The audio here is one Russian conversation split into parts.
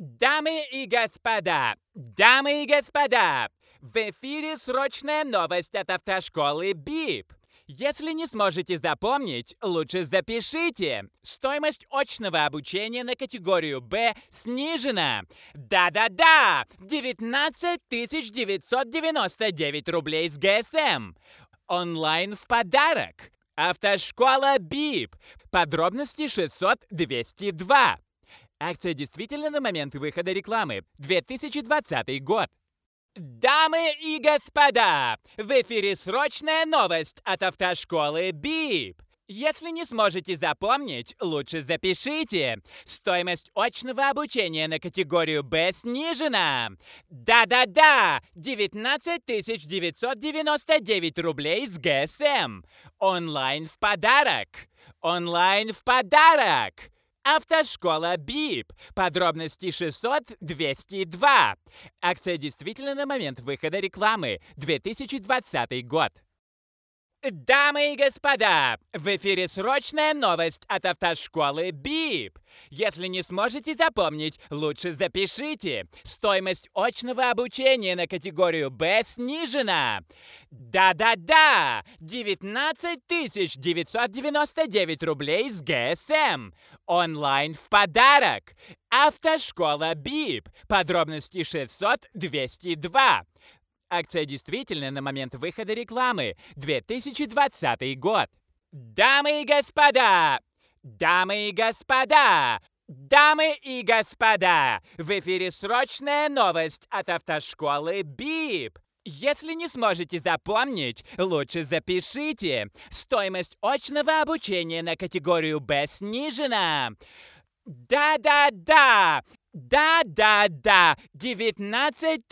Дамы и господа, в эфире срочная новость от автошколы БИП. Если не сможете запомнить, лучше запишите. Стоимость очного обучения на категорию Б снижена. Да-да-да! 19 999 рублей с ГСМ. Онлайн в подарок. Автошкола БИП. Подробности 600-202. Акция действительно на момент выхода рекламы. 2020 год. Дамы и господа, в эфире срочная новость от автошколы БИП. Если не сможете запомнить, лучше запишите. Стоимость очного обучения на категорию Б снижена. Да-да-да! 19 999 рублей с ГСМ. Онлайн в подарок. Онлайн в подарок. Автошкола БИП. Подробности 600-202. Акция действительно на момент выхода рекламы. 2020 год. Дамы и господа, в эфире срочная новость от автошколы БИП. Если не сможете запомнить, лучше запишите. Стоимость очного обучения на категорию Б снижена. Да-да-да! 19 999 рублей с ГСМ. Онлайн в подарок. Автошкола БИП. Подробности 600-202. Акция действительно на момент выхода рекламы. 2020 год. Дамы и господа! Дамы и господа! Дамы и господа! В эфире срочная новость от автошколы БИП. Если не сможете запомнить, лучше запишите. Стоимость очного обучения на категорию Б снижена. Да-да-да! Да-да-да! 19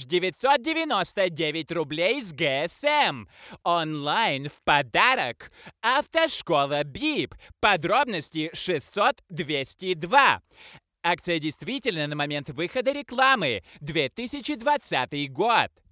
999 рублей с ГСМ. Онлайн в подарок. Автошкола БИП. Подробности 600-202. Акция действительно на момент выхода рекламы. 2020 год.